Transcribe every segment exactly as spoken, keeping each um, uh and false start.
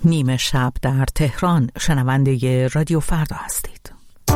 نیمه شب در تهران. شنونده رادیو فردا هستید.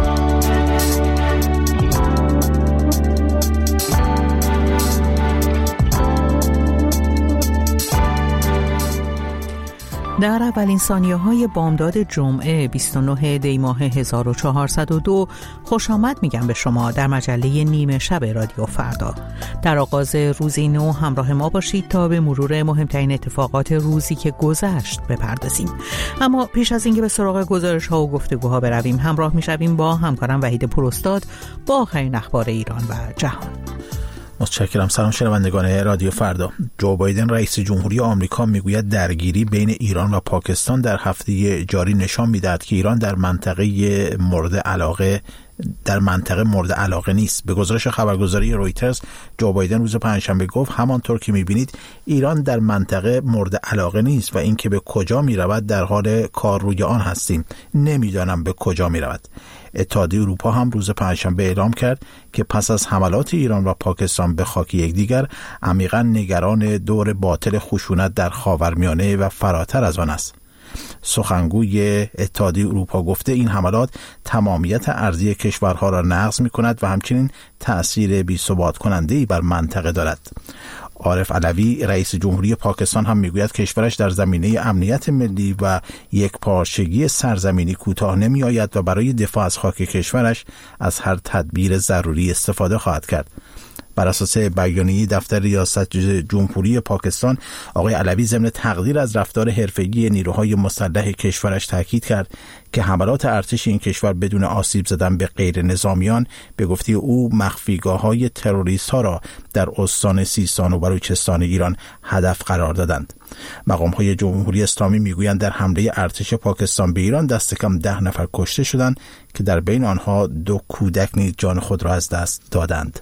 در اولین ثانیه‌های بامداد جمعه بیست و نه دی ماه هزار و چهارصد و دو خوش آمد میگم به شما در مجله نیمه شب رادیو فردا. در آغاز روزی نو همراه ما باشید تا به مرور مهمترین اتفاقات روزی که گذشت بپردازیم. اما پیش از اینکه به سراغ گزارش‌ها و گفتگوها برویم، همراه میشویم با همکارم وحید پوراستاد با آخرین اخبار ایران و جهان. متشکرم. سلام شنوندگان رادیو فردا. جو بایدن رئیس جمهوری آمریکا میگوید درگیری بین ایران و پاکستان در هفته جاری نشان میدهد که ایران در منطقه مورد علاقه در منطقه مورد علاقه نیست. به گزارش خبرگزاری رویترز، جو بایدن روز پنجشنبه گفت همانطور که میبینید ایران در منطقه مورد علاقه نیست و اینکه به کجا میرود در حال کار روی آن هستیم. نمیدانم به کجا میرود. اتحادیه اروپا هم روز پنجشنبه اعلام کرد که پس از حملات ایران و پاکستان به خاک یکدیگر عمیقاً نگران دور باطل خشونت در خاورمیانه و فراتر از آن است. سخنگوی اتحادیه اروپا گفته این حملات تمامیت ارضی کشورها را نقض می‌کند و همچنین تأثیر بی‌ثبات کننده‌ای بر منطقه دارد. عارف علوی رئیس جمهوری پاکستان هم میگوید کشورش در زمینه امنیت ملی و یکپارچگی سرزمینی کوتاه نمی آید و برای دفاع از خاک کشورش از هر تدبیر ضروری استفاده خواهد کرد. بر اساس بیانیه دفتر ریاست جمهوری پاکستان، آقای علوی ضمن تقدیر از رفتار حرفه‌ای نیروهای مسلح کشورش تاکید کرد که حملات ارتش این کشور بدون آسیب زدن به غیر نظامیان به گفته او مخفیگاه‌های تروریست‌ها را در استان سیستان و بلوچستان ایران هدف قرار دادند. مقام‌های جمهوری اسلامی میگویند در حمله ارتش پاکستان به ایران دست کم ده نفر کشته شدند که در بین آنها دو کودک نیز جان خود را از دست دادند.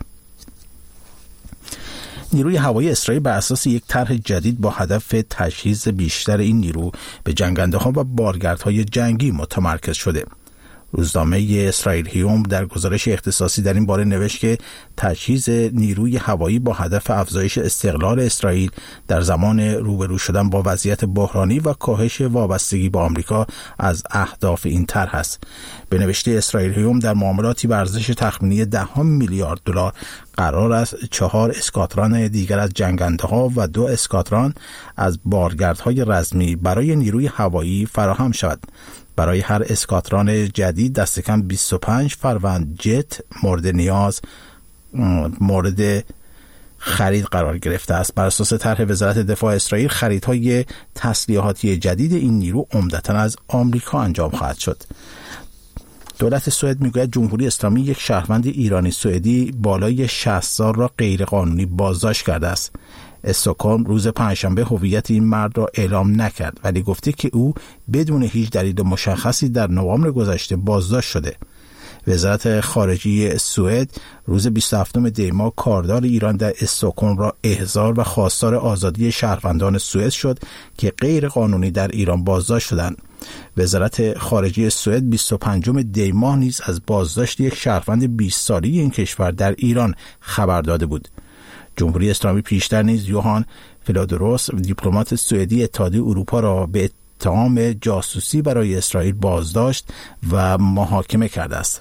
نیروی هوایی اسرائیل بر اساس یک طرح جدید با هدف تجهیز بیشتر این نیرو به جنگنده‌ها و بارگردهای جنگی متمرکز شده. روزنامه اسرائیل هیوم در گزارش اختصاصی در این باره نوشت که تجهیز نیروی هوایی با هدف افزایش استقلال اسرائیل در زمان روبرو شدن با وضعیت بحرانی و کاهش وابستگی با آمریکا از اهداف این طرح است. به نوشته اسرائیل هیوم در معاملاتی به ارزش تخمینی دهم میلیارد دلار قرار است چهار اسکاتران دیگر از جنگنده‌ها و دو اسکاتران از بارگردهای رزمی برای نیروی هوایی فراهم شود. برای هر اسکاتران جدید دست کم بیست و پنج فروند جت مورد نیاز مورد خرید قرار گرفته است. بر اساس طرح وزارت دفاع اسرائیل، خریدهای تسلیحاتی جدید این نیرو عمدتاً از آمریکا انجام خواهد شد. دولت سوئد میگوید جمهوری اسلامی یک شهروند ایرانی سوئدی بالای شصت سال را غیرقانونی بازداشت کرده است. استکهلم روز پنجشنبه هویت این مرد را اعلام نکرد، ولی گفته که او بدون هیچ دلیل مشخصی در نوامبر گذشته بازداشت شده. وزارت خارجه سوئد روز بیست و هفتم دی ماه کاردار ایران در استکهلم را احضار و خواستار آزادی شهروندان سوئد شد که غیر قانونی در ایران بازداشت شدند. وزارت خارجه سوئد بیست و پنجم دی ماه نیز از بازداشت یک شهروند بیست ساله این کشور در ایران خبر داده بود. جمهوری اسلامی پیشتر نیز یوهان فلادروس دیپلمات سوئدی اتحادیه اروپا را به اتهام جاسوسی برای اسرائیل بازداشت و محاکمه کرده است.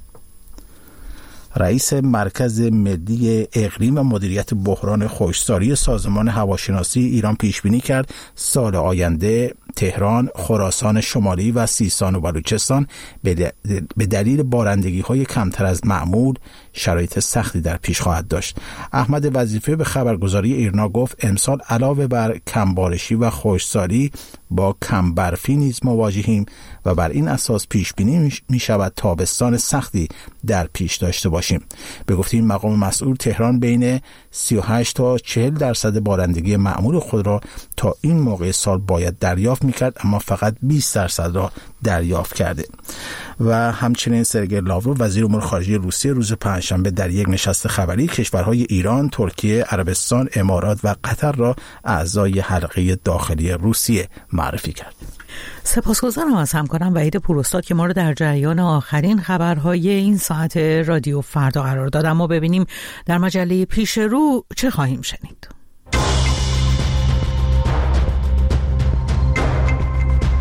رئیس مرکز ملی اقلیم و مدیریت بحران خشکسالی سازمان هواشناسی ایران پیش بینی کرد سال آینده تهران، خراسان شمالی و سیستان و بلوچستان به دلیل بارندگی‌های کمتر از معمول شرایط سختی در پیش خواهد داشت. احمد وظیفه به خبرگزاری ایرنا گفت امسال علاوه بر کمبارشی و خشکسالی با کم برفی نیز مواجهیم و بر این اساس پیش بینی می شود تابستان سختی در پیش داشته باشیم. به گفته این مقام مسئول، تهران بین سی و هشت تا چهل درصد بارندگی معمول خود را تا این موقع سال باید دریافت میکرد، اما فقط بیست درصد را دریافت کرده. و همچنین سرگئی لاوروف وزیر امور خارجه روسیه روز پنجشنبه در یک نشست خبری کشورهای ایران، ترکیه، عربستان، امارات و قطر را اعضای حلقه داخلی روسیه معرفی کرد. سپاسگزارم از همکارم وحید پوراستاد که ما رو در جریان آخرین خبرهای این ساعت رادیو فردا قرار داد. اما ببینیم در مجله پیش رو چه خواهیم شنید.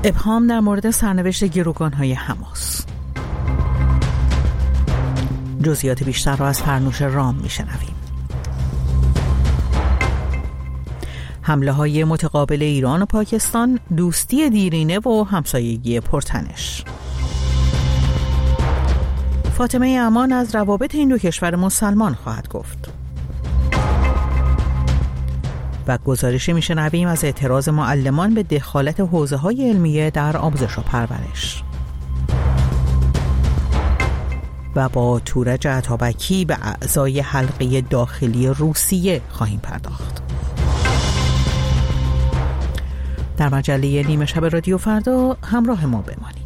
ابهام در مورد سرنوشت گروگان‌های حماس. جزئیات بیشتر را از فرنوش رام میشنویم. حمله های متقابل ایران و پاکستان، دوستی دیرینه و همسایگی پرتنش. فاطمه امان از روابط این دو کشور مسلمان خواهد گفت. و گزارشی میشنویم از اعتراض معلمان به دخالت حوزه‌های علمیه در آموزش و پرورش. و با تورج عطابکی به اعضای حلقه داخلی روسیه خواهیم پرداخت. در مجله نیمه شب رادیو فردا همراه ما بمانید.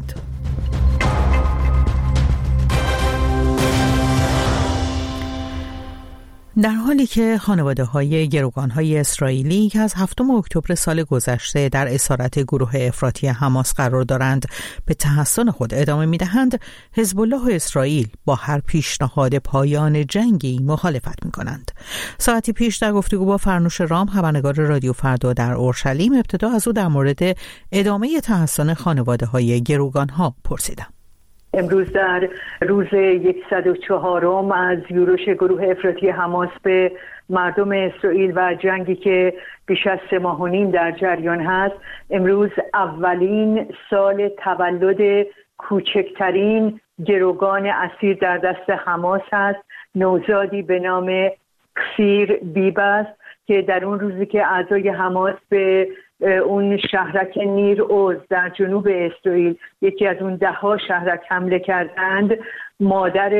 در حالی که خانواده‌های گروگان‌های اسرائیلی که از هفتم اکتبر سال گذشته در اسارت گروه افراطی حماس قرار دارند به تحسن خود ادامه می‌دهند، حزب الله و اسرائیل با هر پیشنهاد پایان جنگی مخالفت می‌کنند. ساعتی پیش در گفتگو با فرنوش رام، خبرنگار رادیو فردا در اورشلیم، ابتدا از او در مورد ادامه تحسن خانواده‌های گروگان‌ها پرسیدم. امروز در روز صد و چهارم از یورش گروه افراطی حماس به مردم اسرائیل و جنگی که بیش از سه ماه و نیم در جریان هست، امروز اولین سال تولد کوچکترین گروگان اسیر در دست حماس هست، نوزادی به نام کسیر بیبس که در اون روزی که اعضای حماس به اون شهرک نیر اوز در جنوب اسرائیل، یکی از اون ده ها شهرک حمله کردند، مادر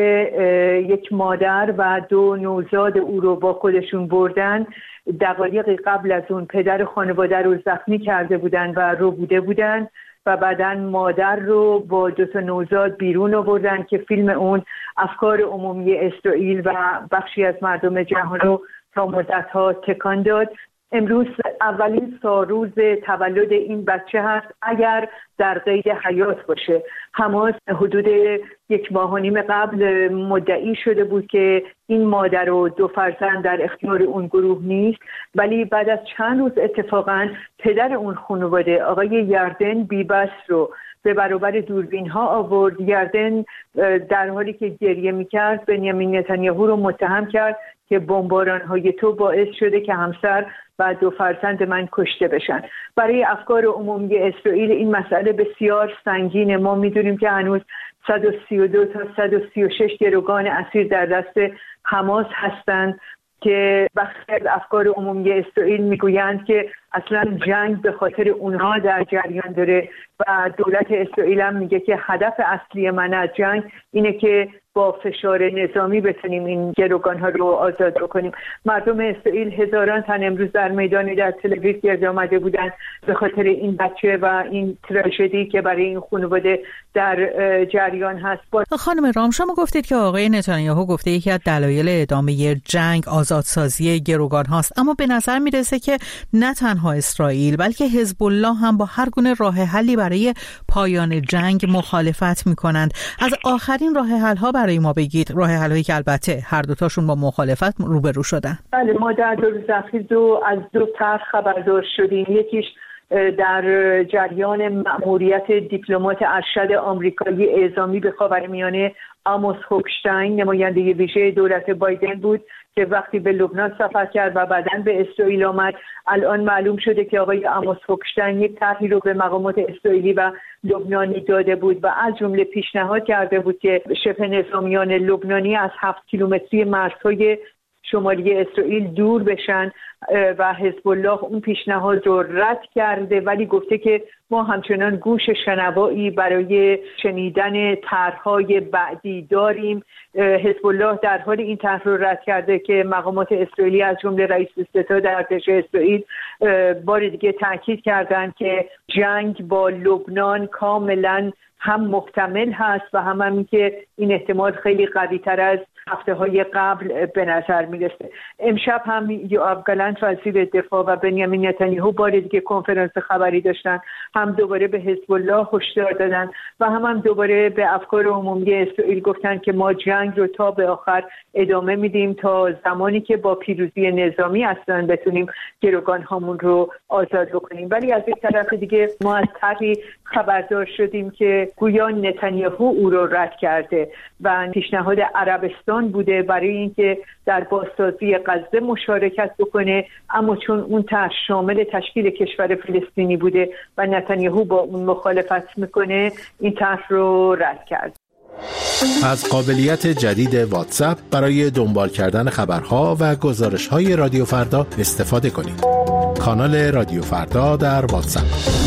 یک مادر و دو نوزاد او رو با خودشون بردن. دقایقی قبل از اون پدر خانواده رو زخمی کرده بودن و رو بوده بودن و بعداً مادر رو با دو تا نوزاد بیرون آوردن که فیلم اون افکار عمومی اسرائیل و بخشی از مردم جهان رو تا مدت‌ها تکان داد. امروز اولین روز تولد این بچه هست اگر در قید حیات باشه. حماس حدود یک ماه و نیم قبل مدعی شده بود که این مادر و دو فرزند در اختیار اون گروه نیست، ولی بعد از چند روز اتفاقاً پدر اون خانواده آقای یردن بیبس رو به برابر دوربین ها آورد. یردن در حالی که گریه میکرد بنیامین نتانیاهو رو متهم کرد که بمباران های تو باعث شده که همسر و دو فرزند من کشته بشن. برای افکار عمومی اسرائیل این مسئله بسیار سنگینه. ما میدونیم که هنوز صد و سی و دو تا صد و سی و شش گروگان اسیر در دست حماس هستند که بخشی از افکار عمومی اسرائیل میگویند که اصلا جنگ به خاطر اونها در جریان داره و دولت اسرائیل هم میگه که هدف اصلی من از جنگ اینه که با فشار نظامی بتونیم این گروگان‌ها رو آزاد بکنیم. مردم اسرائیل هزاران تن امروز در میدان در تل اویو گرد آمده بودن به خاطر این بچه و این تراژدی که برای این خانواده در جریان هست. خانم رام، شما گفتید که آقای نتانیاهو گفته یکی از دلایل ادامه جنگ آزادسازی گروگان هاست، اما به نظر میرسه که نه تنها اسرائیل بلکه حزب الله هم با هر گونه راه حلی برای پایان جنگ مخالفت میکنند. از آخرین راه حل ها برای ما بگید، راه حل‌هایی که البته هر دوتاشون با مخالفت روبرو شدن. بله، ما در دو روز اخیر دو از دو طرح خبردار شدیم. یکیش در جریان مأموریت دیپلمات ارشد آمریکایی اعزامی به خاورمیانه آموس هوکشتاین، نماینده ویژه دولت بایدن بود که وقتی به لبنان سفر کرد و بعداً به اسرائیل آمد. الان معلوم شده که آقای آموس هوکشتاین یک طرحی رو به مقامات اسرائیلی و لبنانی داده بود و از جمله پیشنهاد کرده بود که شبه نظامیان لبنانی از هفت کیلومتری مرزهای شمالی اسرائیل دور بشن و حزب الله اون پیشنهاد رو رد کرده، ولی گفته که ما همچنان گوش شنوایی برای شنیدن طرح‌های بعدی داریم. حزب الله در حال این طرح رو رد کرده که مقامات اسرائیلی از جمله رئیس ستاد ارتش اسرائیل بار دیگه تاکید کردند که جنگ با لبنان کاملا هم محتمل هست و هم همین که این احتمال خیلی قوی تر از هفته های قبل به نظر میرسه. امشب هم یوآف گالانت وزیر دفاع و بنیامین نتانیاهو بار دیگه کنفرانس خبری داشتن، هم دوباره به حزب الله هشدار دادن و هم هم دوباره به افکار عمومی اسرائیل گفتن که ما جنگ رو تا به آخر ادامه میدیم تا زمانی که با پیروزی نظامی اصلا بتونیم گروگان هامون رو آزاد بکنیم. ولی از یک طرف دیگه ما از طرحی خبردار شدیم که گویا نتانیاهو او رو رد کرده و پیشنهاد عربستان بوده برای اینکه در بازسازی غزه مشارکت بکنه، اما چون اون طرح شامل تشکیل کشور فلسطینی بوده و نتانیاهو با اون مخالفت میکنه، این طرح رو رد کرد. از قابلیت جدید واتساپ برای دنبال کردن خبرها و گزارش‌های رادیو فردا استفاده کنید. کانال رادیو فردا در واتساپ.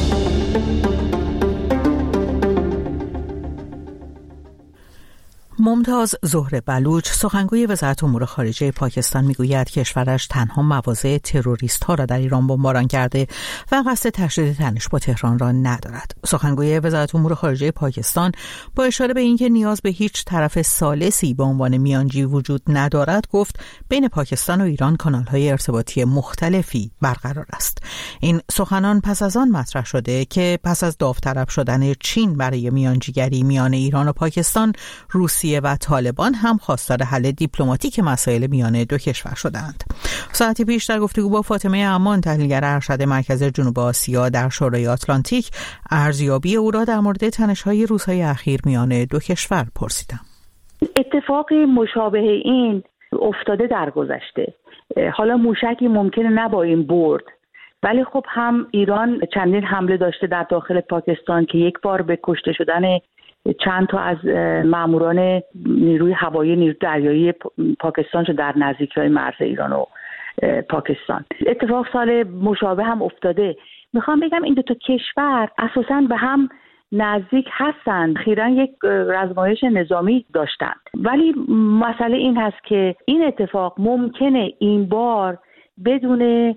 ممتاز زهره بلوچ، سخنگوی وزارت امور خارجه پاکستان، میگوید کشورش تنها مواضع تروریست ها را در ایران بمباران کرده و قصد تشدید تنش با تهران را ندارد. سخنگوی وزارت امور خارجه پاکستان با اشاره به اینکه نیاز به هیچ طرف ثالثی به عنوان میانجی وجود ندارد، گفت بین پاکستان و ایران کانال‌های ارتباطی مختلفی برقرار است. این سخنان پس از آن مطرح شده که پس از داوطلب شدن چین برای میانجیگری میان ایران و پاکستان، روسیه و طالبان هم خواستار حل دیپلماتیک مسائل میان دو کشور شدند. ساعتی پیش در گفتگو با فاطمه امان، تحلیلگر ارشد مرکز جنوب آسیا در شورای آتلانتیک، ارزیابی او را در مورد تنش‌های روزهای اخیر میان دو کشور پرسیدم. اتفاق مشابه این افتاده در گذشته. حالا موشکی ممکنه نباییم برد، ولی خب هم ایران چندین حمله داشته در داخل پاکستان که یک بار به کشته شدن چند تا از ماموران نیروی هوایی نیروی دریایی پاکستان شد در نزدیکی‌های مرز ایران و پاکستان. اتفاق سال مشابه هم افتاده. میخوام بگم این دو تا کشور اساساً به هم نزدیک هستند، اخیراً یک رزمایش نظامی داشتند، ولی مسئله این هست که این اتفاق ممکنه این بار بدون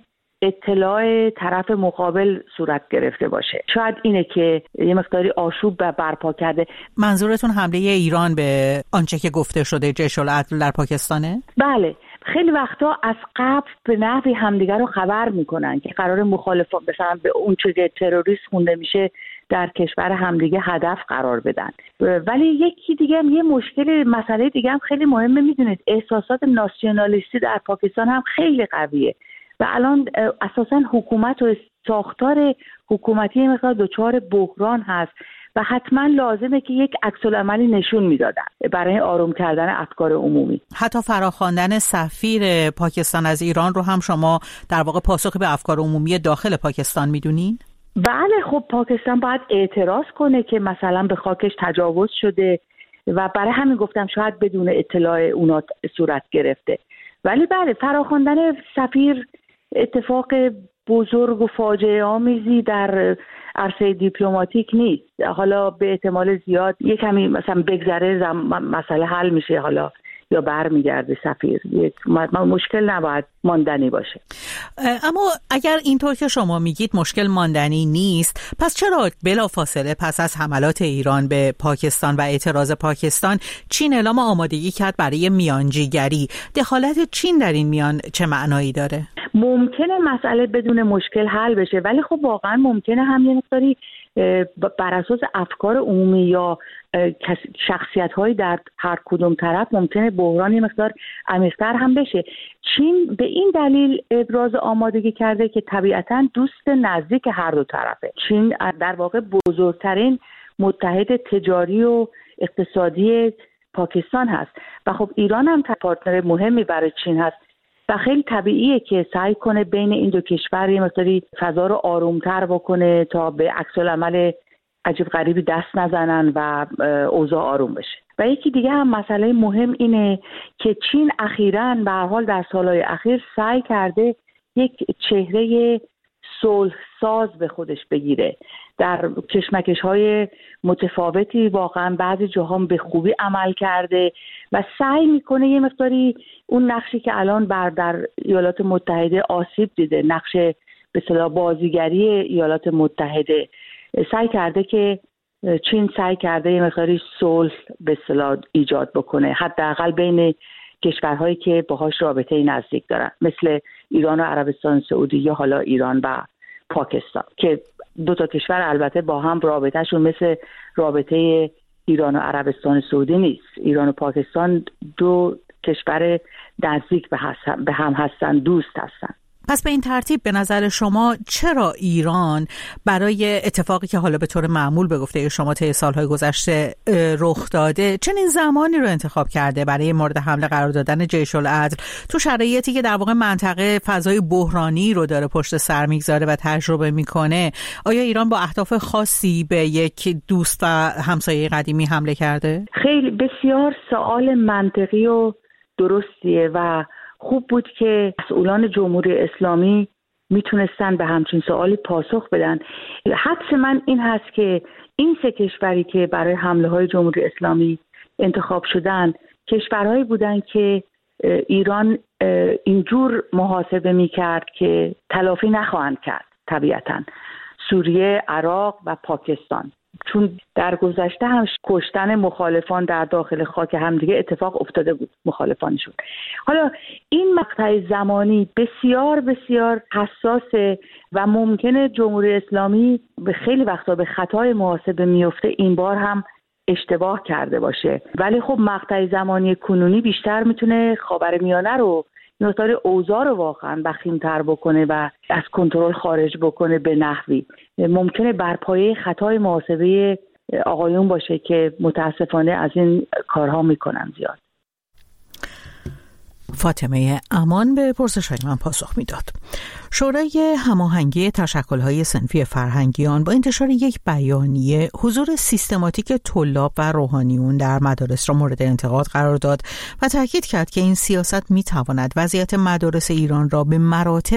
اطلاع طرف مقابل صورت گرفته باشه. شاید اینه که یه مقداری آشوب برپا کرده. منظورتون حمله ایران به آنچه که گفته شده جیش العدل در پاکستانه؟ بله، خیلی وقتا از قبل به نحوی همدیگر رو خبر میکنن که قرار مخالفان مثلا به اون چه که تروریست خونده میشه در کشور همدیگه هدف قرار بدن. ولی یکی دیگه هم یه مشکل مسئله دیگه هم خیلی مهمه. میدونید احساسات ناسیونالیستی در پاکستان هم خیلی قویه و الان اساساً حکومت و ساختار حکومتی مقدار دچار بحران هست و حتما لازمه که یک عکس‌العملی نشون میدادن برای آروم کردن افکار عمومی. حتی فراخواندن سفیر پاکستان از ایران رو هم شما در واقع پاسخ به افکار عمومی داخل پاکستان میدونین؟ بله، خب پاکستان باید اعتراض کنه که مثلا به خاکش تجاوز شده و برای همین گفتم شاید بدون اطلاع اونا صورت گرفته. ولی بله، فراخواندن سفیر اتفاق بزرگ و فاجعه آمیزی در عرصه دیپلماتیک نیست. حالا به احتمال زیاد یک کمی مثلا بگذره مسئله حل میشه، حالا یا برمیگرده سفیر. یک مشکل نباید ماندنی باشه. اما اگر اینطور که شما میگید مشکل ماندنی نیست، پس چرا بلافاصله پس از حملات ایران به پاکستان و اعتراض پاکستان چین اعلام آمادگی کرد برای میانجیگری؟ دخالت چین در این میان چه معنایی داره؟ ممکنه مسئله بدون مشکل حل بشه، ولی خب واقعا ممکنه هم یه مقداری بر اساس افکار عمومی یا شخصیت‌هایی در هر کدوم طرف ممکنه بحران یه مقدار عمیق‌تر هم بشه. چین به این دلیل ابراز آمادگی کرده که طبیعتاً دوست نزدیک هر دو طرفه. چین در واقع بزرگترین متحد تجاری و اقتصادی پاکستان هست و خب ایران هم پارتنر مهمی برای چین هست و خیلی طبیعیه که سعی کنه بین این دو کشور یه مقداری فضا رو آرومتر بکنه تا به عکس‌العمل عجیب غریبی دست نزنن و اوضاع آروم بشه. و یکی دیگه هم مسئله مهم اینه که چین اخیراً به هر حال در سالهای اخیر سعی کرده یک چهره صلح ساز به خودش بگیره. در کشمکش‌های متفاوتی واقعاً بعضی جاها به خوبی عمل کرده و سعی میکنه یه مقداری اون نقشی که الان بر در ایالات متحده آسیب دیده، نقش به اصطلاح بازیگری ایالات متحده، سعی کرده که چین سعی کرده یه مقداری صلح به اصطلاح ایجاد بکنه، حداقل بین کشورهایی که باهاش رابطه نزدیک دارن، مثل ایران و عربستان سعودی یا حالا ایران و پاکستان، که دو تا کشور البته با هم رابطهشون مثل رابطه ایران و عربستان سعودی نیست. ایران و پاکستان دو کشور نزدیک به هم هستن، دوست هستن. پس به این ترتیب به نظر شما چرا ایران برای اتفاقی که حالا به طور معمول به گفته شما طی سالهای گذشته رخ داده چنین زمانی رو انتخاب کرده برای مورد حمله قرار دادن جیش العدل تو شرایطی که در واقع منطقه فضای بحرانی رو داره پشت سر میگذاره و تجربه میکنه؟ آیا ایران با اهداف خاصی به یک دوست و همسایه قدیمی حمله کرده؟ خیلی بسیار سوال منطقی و درستیه و خوب بود که مسئولان جمهوری اسلامی میتونستن به همچین سوالی پاسخ بدن. حدس من این هست که این سه کشوری که برای حمله های جمهوری اسلامی انتخاب شدن کشورهایی بودن که ایران اینجور محاسبه میکرد که تلافی نخواهند کرد، طبیعتاً سوریه، عراق و پاکستان، چون در گذشته هم کشتن مخالفان در داخل خاک همدیگه اتفاق افتاده بود مخالفانشون. حالا این مقطع زمانی بسیار بسیار حساسه و ممکنه جمهوری اسلامی به خیلی وقتا به خطای محاسبه میفته، این بار هم اشتباه کرده باشه. ولی خب مقطع زمانی کنونی بیشتر میتونه خاورمیانه رو، نوتار اوضاع رو واقعا وخیم‌تر بکنه و از کنترل خارج بکنه به نحوی ممکنه بر پایه خطای محاسبه آقایون باشه که متاسفانه از این کارها میکنن زیاد. فاطمه امان به پرسش‌های من پاسخ میداد. شورای هماهنگی تشکل‌های صنفی فرهنگیان با انتشار یک بیانیه حضور سیستماتیک طلاب و روحانیون در مدارس را مورد انتقاد قرار داد و تاکید کرد که این سیاست می‌تواند وضعیت مدارس ایران را به مراتب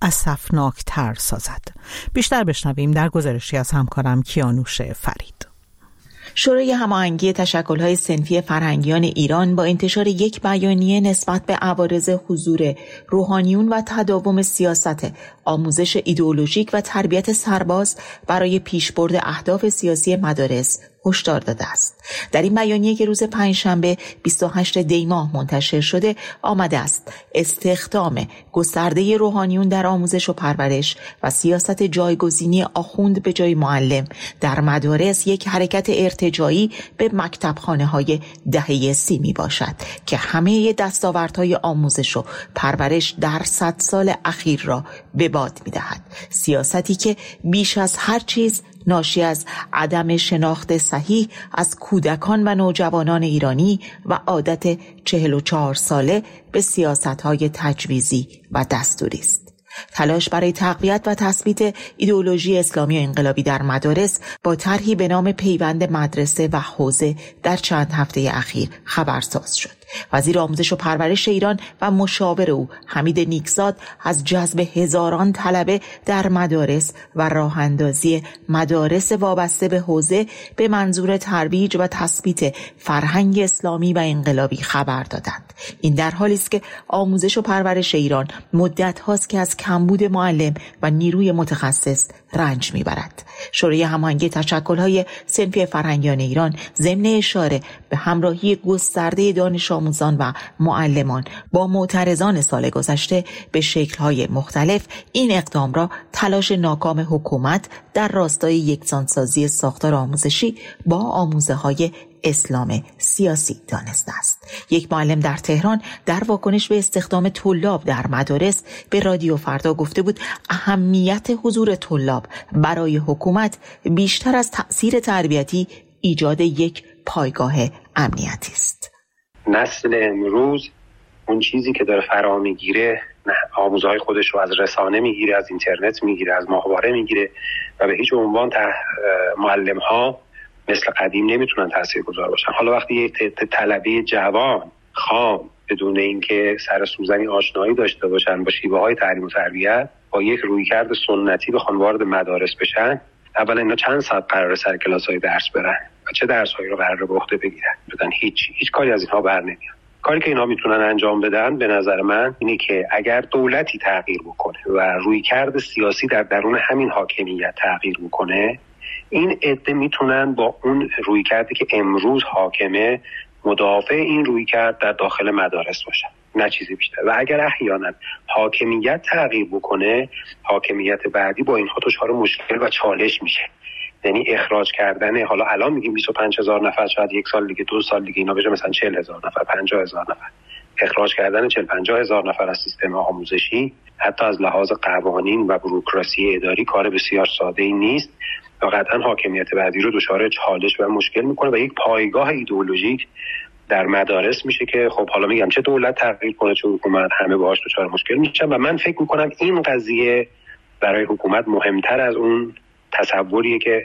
اسفناک‌تر سازد. بیشتر بشنویم در گزارشی از همکارم کیانوش فرید. شورای هماهنگی تشکل‌های صنفی فرهنگیان ایران با انتشار یک بیانیه نسبت به عوارض حضور روحانیون و تداوم سیاست آموزش ایدئولوژیک و تربیت سرباز برای پیشبرد اهداف سیاسی مدارس هشدار داده است. در این بیانیه که روز پنجشنبه بیست و هشتم دی ماه منتشر شده آمده است استخدام گسترده روحانیون در آموزش و پرورش و سیاست جایگزینی آخوند به جای معلم در مدارس یک حرکت ارتجاعی به مکتبخانه‌های دهه سی می باشد که همه دستاوردهای آموزش و پرورش در صد سال اخیر را به باد می دهد. سیاستی که بیش از هر چیز ناشی از عدم شناخت صحیح از کودکان و نوجوانان ایرانی و عادت چهل و چهار ساله به سیاست‌های تجویزی و دستوری است. تلاش برای تقویت و تثبیت ایدئولوژی اسلامی و انقلابی در مدارس با طرحی به نام پیوند مدرسه و حوزه در چند هفته اخیر خبرساز شد. وزیر آموزش و پرورش ایران و مشاور او حمید نیکزاد از جذب هزاران طلبه در مدارس و راه اندازی مدارس وابسته به حوزه به منظور ترویج و تثبیت فرهنگ اسلامی و انقلابی خبر دادند. این در حالی است که آموزش و پرورش ایران مدت هاست که از کمبود معلم و نیروی متخصص رنج میبرد. شورای هماهنگی تشکل‌های صنفی فرهنگیان ایران ضمن اشاره به همراهی گسترده دانش آموزان و معلمان با معترضان سال گذشته به شکل‌های مختلف این اقدام را تلاش ناکام حکومت در راستای یکسانسازی ساختار آموزشی با آموزه‌های اسلام سیاسی دانسته است. یک معلم در تهران در واکنش به استخدام طلاب در مدارس به رادیو فردا گفته بود اهمیت حضور طلاب برای حکومت بیشتر از تأثیر تربیتی ایجاد یک پایگاه امنیتی است. نسل امروز اون چیزی که داره فرا میگیره آموزهای خودش رو از رسانه میگیره، از اینترنت میگیره، از ماهواره میگیره و به هیچ عنوان معلم ها مثل قدیم نمیتونن تاثیرگذار باشن. حالا وقتی یک طلبه جوان خام بدون اینکه سر سوزنی آشنایی داشته باشن با شیوه های تعلیم و تربیت با یک رویکرد سنتی بخوان وارد مدارس بشن، اولا اینا چند ساعت قراره سر کلاس‌های درس برن و چه درس‌هایی رو قراره به عهده بگیرن؟ بدن هیچ هیچ کاری از اینها بر نمیاد. کاری که اینا میتونن انجام بدن به نظر من اینه که اگر دولتی تغییر بکنه و رویکرد سیاسی در درون همین حاکمیت تغییر بکنه، این عده میتونن با اون رویکردی که امروز حاکمه مدافع این رویکرد در داخل مدارس باشن، نه چیزی بیشتر. و اگر احیانا حاکمیت تغییر بکنه، حاکمیت بعدی با اینها دچار مشکل و چالش میشه. یعنی اخراج کردن، حالا الان میگیم بیست و پنج هزار نفر، شاید یک سال دیگه، دو سال دیگه اینا بشه مثلا چهل هزار نفر، پنجاه هزار نفر. اخراج کردن چهل پنجاه هزار نفر از سیستم آموزشی حتی از لحاظ قوانین و بوروکراسی اداری کار بسیار ساده‌ای نیست و قطعا حاکمیت بعدی رو دچار چالش و مشکل میکنه و یک پایگاه ایدئولوژیک در مدارس میشه که خب حالا میگم چه دولت تغییر کنه چه حکومت، همه باهاش دچار مشکل میشن. و من فکر میکنم این قضیه برای حکومت مهمتر از اون تصوریه که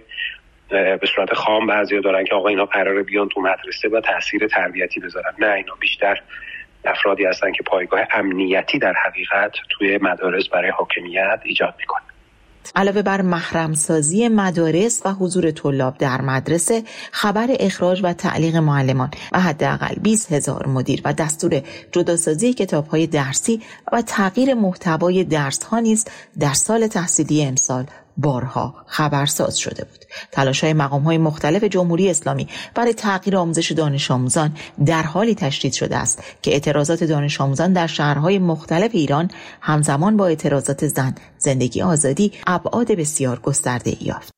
به صورت خام بعضیا دارن که آقا اینا قراره بیان تو مدرسه و تاثیر تربیتی بذارن. نه، اینا بیشتر افرادی هستن که پایگاه امنیتی در حقیقت توی مدارس برای حاکمیت ایجاد میکنن. علاوه بر محرمسازی مدارس و حضور طلاب در مدرسه، خبر اخراج و تعلیق معلمان و حداقل بیست هزار مدیر و دستور جداسازی کتاب‌های درسی و تغییر محتوای درس‌ها نیز در سال تحصیلی امسال بارها خبرساز شده بود. تلاش‌های مقام‌های مختلف جمهوری اسلامی برای تغییر آموزش دانش آموزان در حالی تشدید شده است که اعتراضات دانش آموزان در شهرهای مختلف ایران همزمان با اعتراضات زن، زندگی آزادی ابعاد بسیار گسترده‌ای یافت.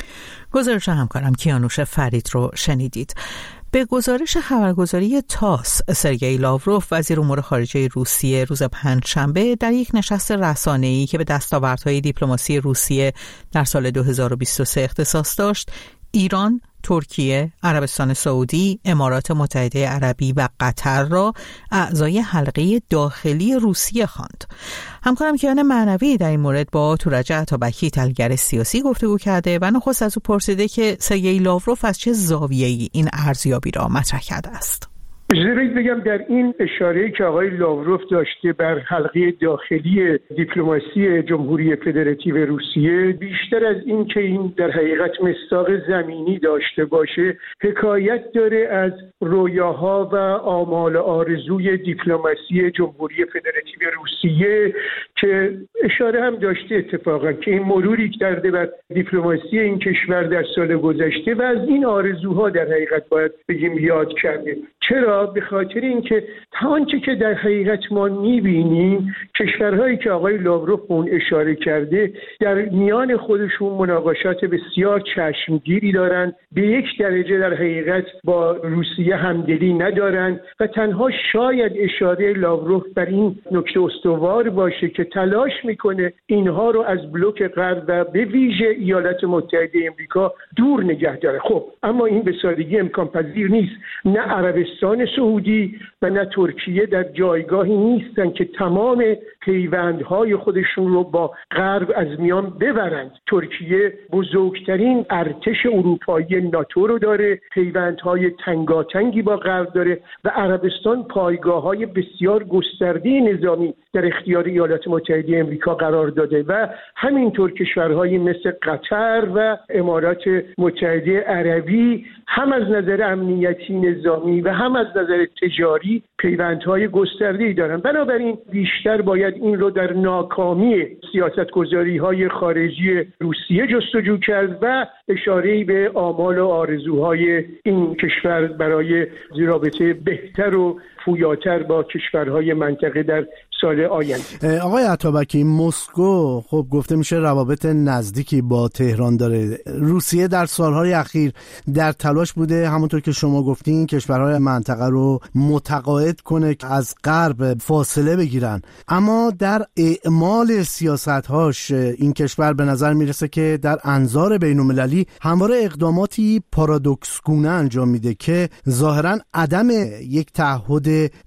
گزارش همکارم کیانوش فرید رو شنیدید. به گزارش خبرگزاری تاس، سرگئی لاوروف وزیر امور خارجه روسیه روز پنجشنبه در یک نشست رسانه‌ای که به دستاوردهای دیپلماسی روسیه در سال دو هزار و بیست و سه اختصاص داشت، ایران، ترکیه، عربستان سعودی، امارات متحده عربی و قطر را اعضای حلقه داخلی روسیه خواند. همکارم کیان معنوی در این مورد با تورج عطابکی، تحلیلگر سیاسی، گفتگو کرده و نخست از او پرسیده که سرگئی لاوروف از چه زاویه‌ای این ارزیابی را مطرح کرده است. اجازه بگم در این اشاره‌ای که آقای لاوروف داشته بر حلقه داخلی دیپلماسی جمهوری فدراتیو روسیه، بیشتر از این که این در حقیقت مصداق زمینی داشته باشه، حکایت داره از رویاها و آمال آرزوی دیپلماسی جمهوری فدراتیو روسیه که اشاره هم داشته اتفاقا که این مروری کرده بر دیپلماسی این کشور در سال گذشته و از این آرزوها در حقیقت باید بگیم یاد کرده. چرا؟ به خاطر اینکه تا آنچه که در حقیقت ما می‌بینیم، کشورهایی که آقای لاوروف اون اشاره کرده در میان خودشون مناقشات بسیار چشمگیری دارن، به یک درجه در حقیقت با روسیه همدلی ندارن و تنها شاید اشاره لاوروف بر این نکته استوار باشه که تلاش میکنه اینها رو از بلوک غرب و به ویژه ایالات متحده آمریکا دور نگه داره. خب اما این به سادگی امکان پذیر نیست. نه عربستان سعودی و نه ترکیه در جایگاهی نیستن که تمام پیوندهای خودشون رو با غرب از میان ببرند. ترکیه بزرگترین ارتش اروپایی ناتو رو داره، پیوندهای تنگاتنگی با غرب داره و عربستان پایگاه‌های بسیار گسترده نظامی در اختیار ایالات متحده آمریکا قرار داده و همینطور کشورهایی مثل قطر و امارات متحده عربی هم از نظر امنیتی نظامی و هم از نظر تجاری پیوندهای گسترده‌ای دارند. بنابراین بیشتر باید این رو در ناکامی سیاست‌گذاری‌های خارجی روسیه جستجو کرد و اشاره‌ای به آمال و آرزوهای این کشور برای رابطه بهتر و پویاتر با کشورهای منطقه در سال آینده. آقای عطابکی، مسکو خب گفته میشه روابط نزدیکی با تهران داره. روسیه در سالهای اخیر در تلاش بوده همونطور که شما گفتین کشورهای منطقه رو متقاعد کنه که از غرب فاصله بگیرن، اما در اعمال سیاست‌هاش این کشور به نظر میرسه که در انظار بین‌المللی همواره اقداماتی پارادوکس گونه انجام میده که ظاهراً عدم یک تعهد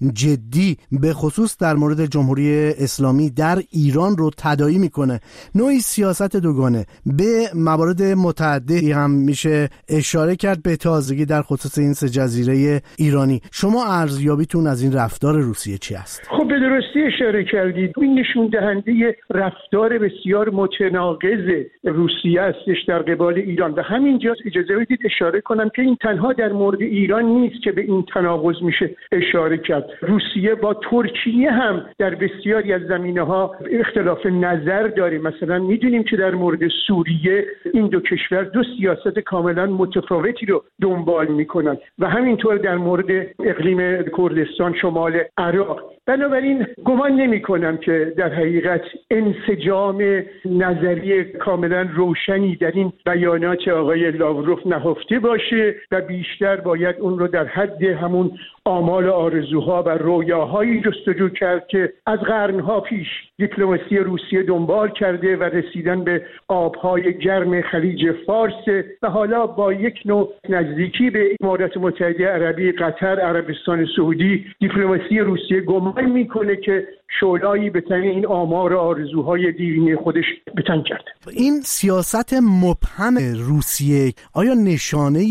جدی به خصوص در مورد جمهوری اسلامی در ایران رو تداعی میکنه. نوعی سیاست دوگانه. به موارد متعددی هم میشه اشاره کرد به تازگی در خصوص این سه جزیره ایرانی. شما ارزیابیتون از این رفتار روسیه چی است؟ خب به درستی اشاره کردید. این نشون دهنده رفتار بسیار متناقض روسیه استش در قبال ایران و همینجاست اجازه بدید اشاره کنم که این تنها در مورد ایران نیست که به این تناقض میشه اشاره کرد. روسیه با ترکیه هم در در بسیاری از زمینه‌ها اختلاف نظر داریم. مثلا میدونیم که در مورد سوریه این دو کشور دو سیاست کاملا متفاوتی رو دنبال میکنن و همینطور در مورد اقلیم کردستان شمال عراق. بنابراین گمان نمی کنم که در حقیقت انسجام نظری کاملا روشنی در این بیانات آقای لاوروف نهفته باشه و بیشتر باید اون رو در حد همون آمال آرزوها و رویاهایی جستجو کرد که از قرنها پیش دیپلماسی روسیه دنبال کرده و رسیدن به آبهای گرم خلیج فارس و حالا با یک نوع نزدیکی به امارات متحده عربی، قطر، عربستان سعودی، دیپلماسی روسیه گمان میکنه که شعله‌ای به تن این آمار و آرزوهای دیرینه خودش به تن کرده. این سیاست مبهم روسیه آیا نشانه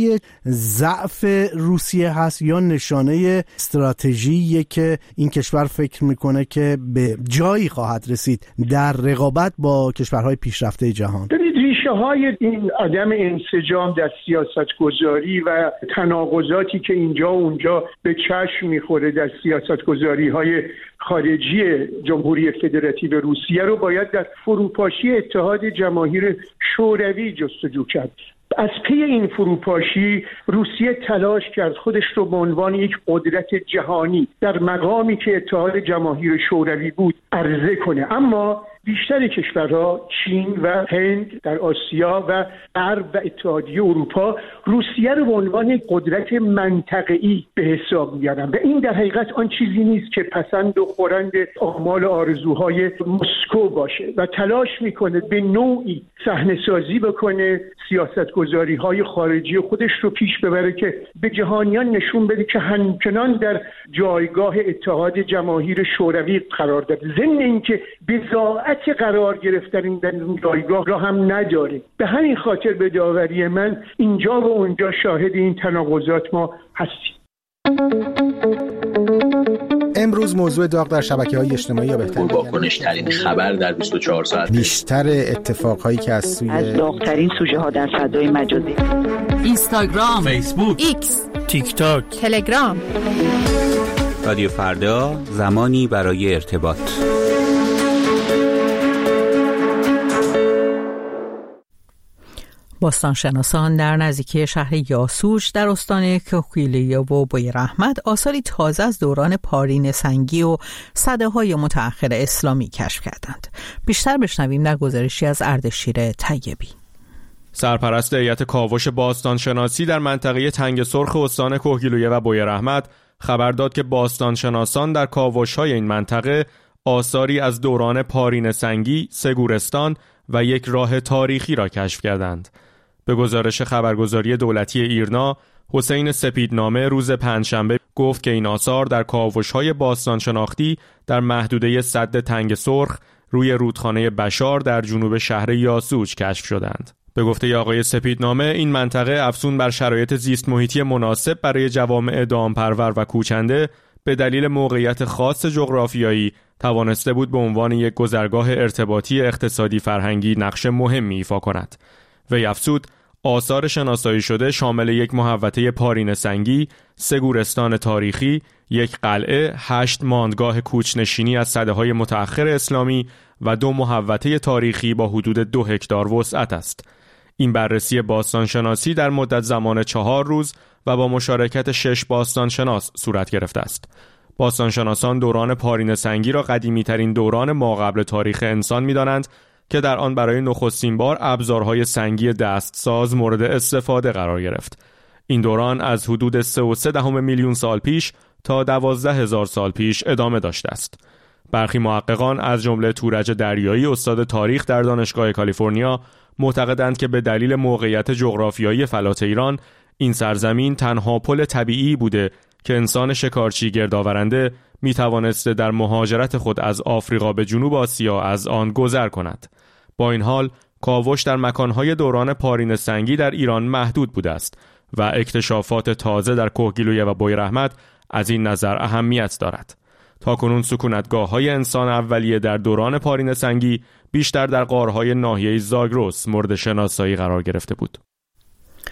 ضعف روسیه هست یا نشانه استراتژیه که این کشور فکر میکنه که به جایی خواهد رسید در رقابت با کشورهای پیشرفته جهان؟ ریشه های این عدم انسجام در سیاست گذاری و تناقضاتی که اینجا و اونجا به چشم میخوره در سیاست گذاری های خارجی جمهوری فدراتیو روسیه رو باید در فروپاشی اتحاد جماهیر شوروی جستجو کرد. از پی این فروپاشی روسیه تلاش کرد خودش رو به عنوان یک قدرت جهانی در مقامی که اتحاد جماهیر شوروی بود عرضه کنه، اما بیشتر کشورها چین و هند در آسیا و غرب و اتحادیه اروپا روسیه رو به عنوان یک قدرت منطقه‌ای به حساب میارن و این در حقیقت آن چیزی نیست که پسند و خورند آمال آرزوهای مسکو باشه و تلاش میکنه به نوعی صحنه‌سازی بکنه، سیاست‌گذاری‌های خارجی خودش رو پیش ببره که به جهانیان نشون بده که همچنان در جایگاه اتحاد جماهیر شوروی قرار داره، ضمن اینکه بضاعت قرار گرفتن در این جایگاه را هم نداره. به همین خاطر به داوری من اینجا و اونجا شاهد این تناقضات ما هستیم. امروز موضوع داغ در شبکه‌های اجتماعی یا بهتر با کنش‌ترین خبر در بیست و چهار ساعت، بیشتر اتفاقهایی که از سوی از داغ‌ترین سوژه ها در فضای مجازی، اینستاگرام، فیسبوک، ایکس، تیک تاک، تلگرام. رادیو فردا، زمانی برای ارتباط. باستانشناسان در نزدیکی شهر یاسوج در استان کوکیلیه و بویراحمد آثاری تازه از دوران پارین سنگی و سده‌های متأخر اسلامی کشف کردند. بیشتر بشنویم در گزارشی از اردشیر طیبی. سرپرست هیئت کاوش باستانشناسی در منطقه تنگ سرخ استان کوکیلیه و بویراحمد خبر داد که باستانشناسان در کاوش‌های این منطقه آثاری از دوران پارین سنگی، سگورستان و یک راه تاریخی را کشف کردند. به گزارش خبرگزاری دولتی ایرنا، حسین سپیدنامه روز پنجشنبه گفت که این آثار در کاوش‌های باستان شناختی در محدوده سد تنگ سرخ روی رودخانه بشار در جنوب شهر یاسوج کشف شدند. به گفته آقای سپیدنامه، این منطقه افزون بر شرایط زیست محیطی مناسب برای جوامع دامپرور و کوچنده به دلیل موقعیت خاص جغرافیایی توانسته بود به عنوان یک گذرگاه ارتباطی اقتصادی فرهنگی نقش مهمی ایفا کند. وی افزود آثار شناسایی شده شامل یک محوطه پارین سنگی، سه گورستان تاریخی، یک قلعه، هشت ماندگاه کوچنشینی از سده‌های متأخر اسلامی و دو محوطه تاریخی با حدود دو هکتار وسعت است. این بررسی باستانشناسی در مدت زمان چهار روز و با مشارکت شش باستانشناس صورت گرفته است. باستانشناسان دوران پارین سنگی را قدیمی ترین دوران ماقبل تاریخ انسان می دانند که در آن برای نخستین بار ابزارهای سنگی دستساز مورد استفاده قرار گرفت. این دوران از حدود سه و سه دهم میلیون سال پیش تا دوازده هزار سال پیش ادامه داشته است. برخی محققان از جمله تورج دریایی استاد تاریخ در دانشگاه کالیفرنیا معتقدند که به دلیل موقعیت جغرافیایی فلات ایران این سرزمین تنها پل طبیعی بوده که انسان شکارچی گردآورنده می توانسته در مهاجرت خود از آفریقا به جنوب آسیا از آن گذر کند. با این حال کاوش در مکانهای دوران پارین سنگی در ایران محدود بوده است و اکتشافات تازه در کوهگیلویه و بویراحمد از این نظر اهمیت دارد. تاکنون سکونتگاه‌های انسان اولیه در دوران پارین سنگی بیشتر در غارهای ناحیه زاگرس مورد شناسایی قرار گرفته بود.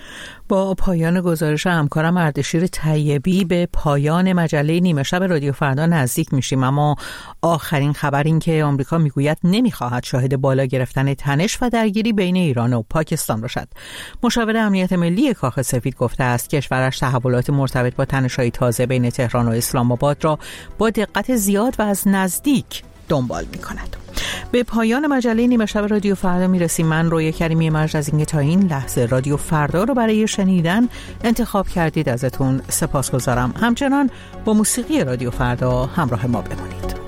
با پایان گزارش همکارم اردشیر طیبی به پایان مجله نیمه شب رادیو فردا نزدیک میشیم، اما آخرین خبر این که آمریکا میگوید نمیخواهد شاهد بالا گرفتن تنش و درگیری بین ایران و پاکستان باشد. مشاور امنیت ملی کاخ سفید گفته است کشورش تحولات مرتبط با تنش‌های تازه بین تهران و اسلام آباد را با دقت زیاد و از نزدیک دنبال میکند. به پایان مجله نیمه شب رادیو فردا میرسیم. من رویا کریمی مرج از اینکه تا این لحظه رادیو فردا رو برای شنیدن انتخاب کردید ازتون سپاسگزارم. همچنان با موسیقی رادیو فردا همراه ما بمانید.